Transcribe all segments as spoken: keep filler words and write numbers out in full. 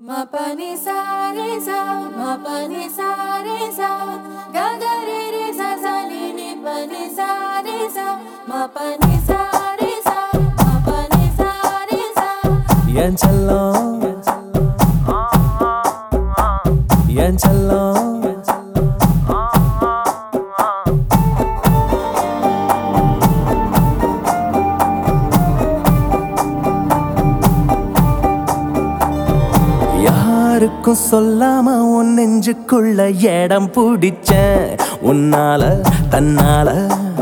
Ma pa ni sa re sa, ma pa ni sa re sa, ga ga re re sa sa ni ni pa ni sa re sa, ma pa ni sa re sa, ma pa ni sa re sa. Yen chellam, yen chellam. யாருக்கும் சொல்லாம உன் நெஞ்சுக்குள்ள இடம் பிடிச்சேன் உன்னால தன்னால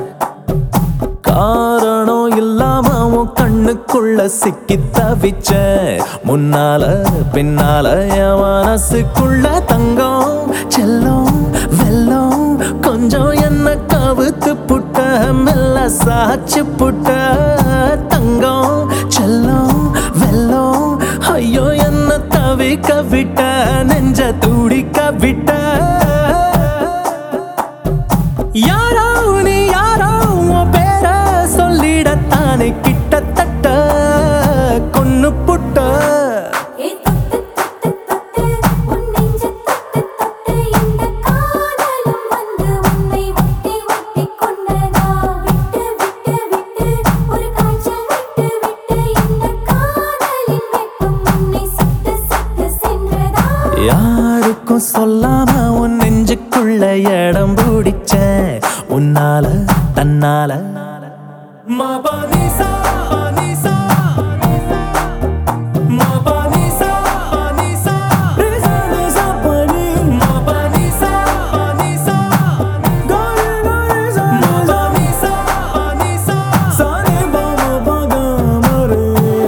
காரணம் இல்லாம உன் கண்ணுக்குள்ள சிக்கி தவிச்சேன் முன்னால பின்னால என் மனசுக்குள்ள தங்கம் செல்லம் வெல்லம் கொஞ்சம் என்ன கவுத்து புட்ட மெல்ல சாச்சு புட்ட தங்கம் செல்லம் வெல்லம் ஐயோ என்ன தவிக்க விட்ட நெஞ்ச துடிக்க விட்ட யாரோ நீ யாரோ உன் பேர சொல்லிடத்தானே கிட்டத்தட்ட கொன்னு புட்ட ஏ தொட்டு தொட்டு தொட்டு உன் நெஞ்ச தொட்டு தொட்டு இந்த காதலும் வந்து உன்னை ஒட்டி ஒட்டி கொண்டதா விட்டு விட்டு விட்டு ஒரு காய்ச்சல் விட்டு விட்டு இந்த காதலின் வெப்பம் உன்னை சுட்டு சுட்டு சென்றதா யாருக்கும் சொல்லாம உன் நெஞ்சுக்குள்ள இடம் பிடிச்சேன் உன்னால தன்னால மபனிசா அனிசா மபனிசா அனிசா ரிசனிசா பனி மபனிசா அனிசா காரி காரிசா மபனிசா அனிசா சாரே பாமா பாகமரே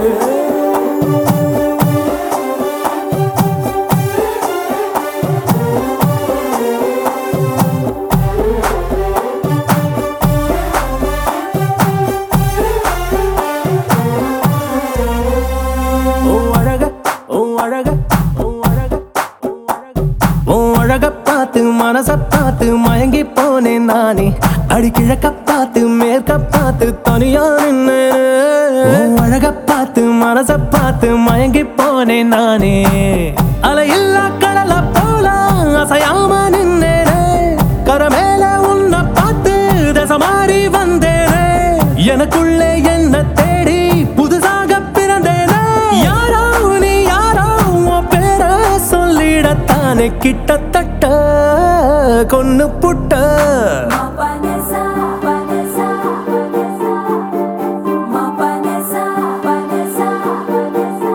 அழக பார்த்து மனச பார்த்து மயங்கி போனேன் நானே அடி கிழக்க பார்த்து மேற்க பார்த்து தனியா நின்னு அழக பார்த்து மனச பார்த்து மயங்கி போனேன் நானே அலையில்லா கடல போல அசையாம நின்னேனே கரமேல உன்னை பார்த்து தச மாறி வந்தேனே எனக்குள்ளே என்ன தேடி புதுசாக பிறந்தேனே யாரோ நீ யாரோ உன் பேர சொல்லிடத்தானே கிட்டத்தட்ட கொன்னு புட்ட ma pa ni sa pa ni sa pa ni sa ma pa ni sa pa ni sa pa ni sa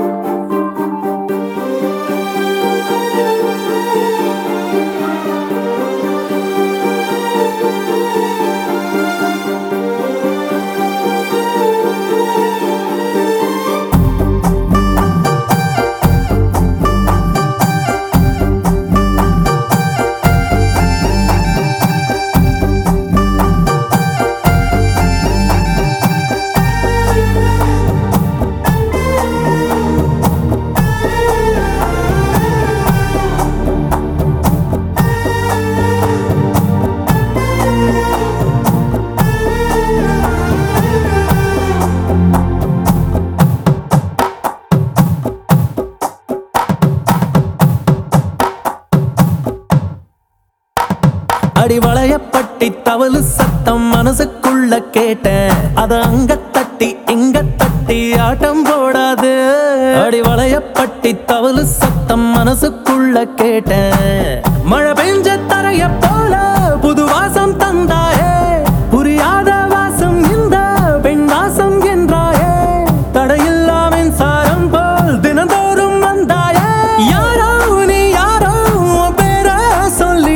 அடி வளையப்பட்டி தவளு சத்தம் மனசுக்குள்ள கேட்டேன் அத அங்க தட்டி இங்க தட்டி ஆட்டம் போடாது அடி வளையப்பட்டி தவளு சத்தம் மனசுக்குள்ள கேட்டேன் மழை பெஞ்ச தரைய போல புது வாசம் தந்தாயே புரியாத வாசம் இந்த பெண் வாசம் என்றாயே தடையில்லா மின்சாரம் போல் தினந்தோறும் வந்தாயே யாரோ நீ யாரோ உன் பேர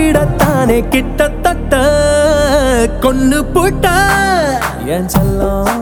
சொல்லிடத்தானே கிட்டத்தட்ட கொன்னு புட்ட என் செல்லம்